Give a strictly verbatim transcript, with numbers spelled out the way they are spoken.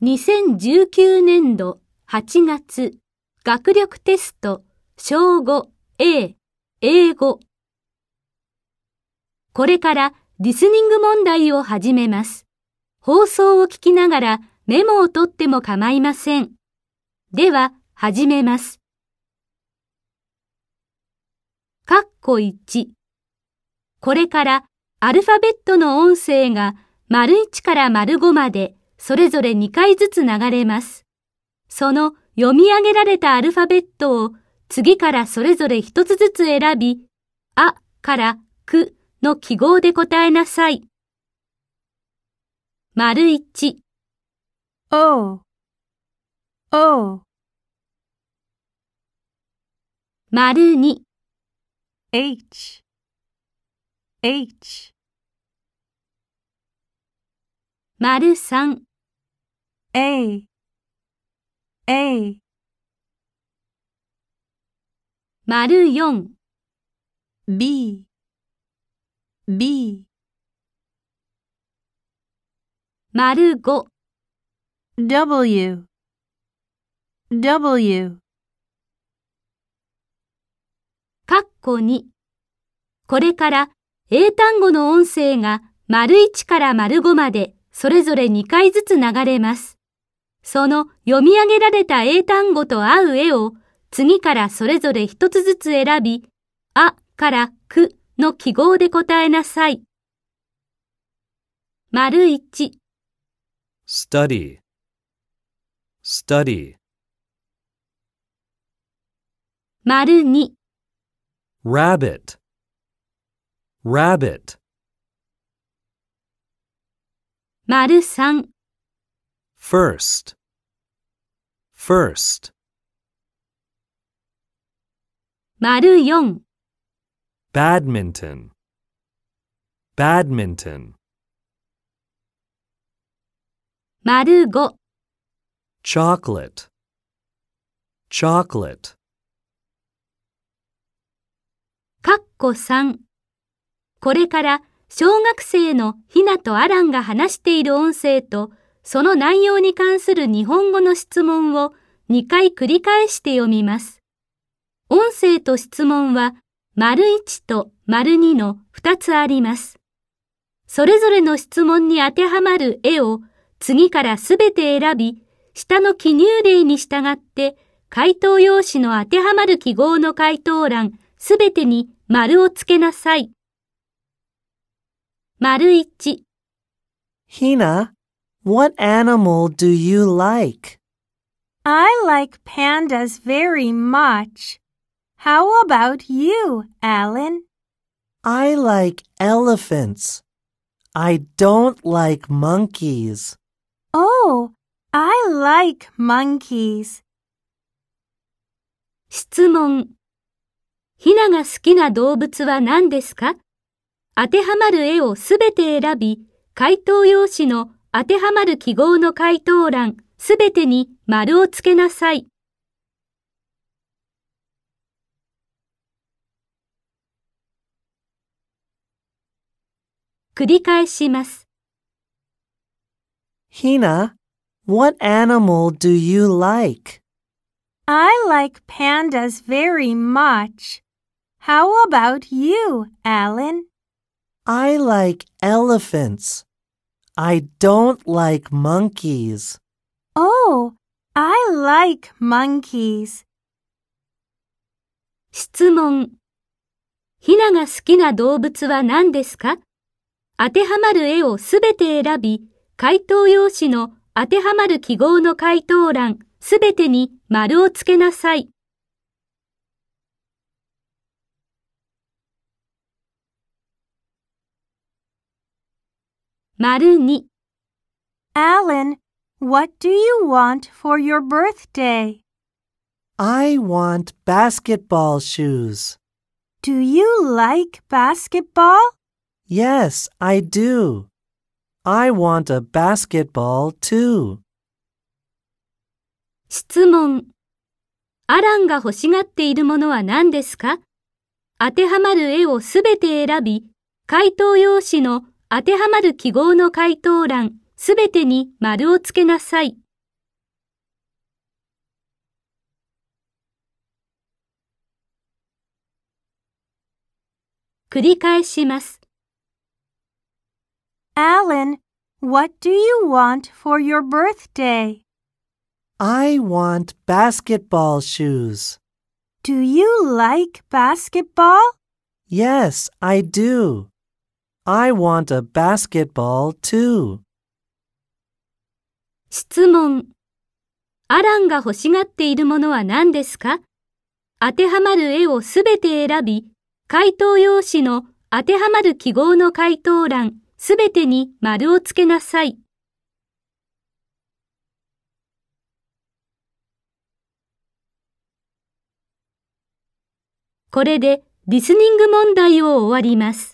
にせんじゅうきゅうねんどはちがつ学力テスト小 ごエー 英語。これからリスニング問題を始めます。放送を聞きながらメモを取っても構いません。では始めます。括弧いち。これからアルファベットの音声が丸いちから丸ごまでそれぞれにかいずつ流れます。その読み上げられたアルファベットを次からそれぞれ一つずつ選び、あからくの記号で答えなさい。丸いち。 O O 丸に。 H H 丸さん。 A A 丸よん。 B B 丸ご。 W W 括弧に。これから英単語の音声が丸いちから丸ごまでそれぞれにかいずつ流れます。その読み上げられた英単語と合う絵を次からそれぞれ一つずつ選び、あからくの記号で答えなさい。丸いち。 study study 丸に。 rabbit rabbit 丸さん。 first first 丸よん。 badminton badminton 丸ご。 chocolate chocolate 括弧さん。これから小学生のひなとアランが話している音声とその内容に関する日本語の質問をにかい繰り返して読みます。音声と質問は丸いちと丸にのふたつあります。それぞれの質問に当てはまる絵を次からすべて選び、下の記入例に従って回答用紙の当てはまる記号の回答欄すべてに丸をつけなさい。丸いち。 Hina, what animal do you like? I like pandas very much. How about you, Alan? I like elephants. I don't like monkeys. Oh, I like monkeys. 質問。ひなが好きな動物は何ですか？当てはまる絵をすべて選び、回答用紙の当てはまる記号の回答欄すべてに丸をつけなさい。繰り返します。 Hina, what animal do you like? I like pandas very much. How about you, Alan? I like elephants. I don't like monkeys. Oh, I like monkeys. 質問。ひなが好きな動物は何ですか？当てはまる絵をすべて選び、回答用紙の当てはまる記号の回答欄すべてに丸をつけなさい。丸に。 Alan, what do you want for your birthday? I want basketball shoes. Do you like basketball? Yes, I do. I want a basketball too. 質問。アランが欲しがっているものは何ですか？当てはまる絵をすべて選び、回答用紙の当てはまる記号の回答欄すべてに丸をつけなさい。 繰り返します。 Alan, what do you want for your birthday? I want basketball shoes. Do you like basketball? Yes, I do. I want a basketball too. 質問。アランが欲しがっているものは何ですか？当てはまる絵をすべて選び、回答用紙の当てはまる記号の回答欄すべてに丸をつけなさい。これでリスニング問題を終わります。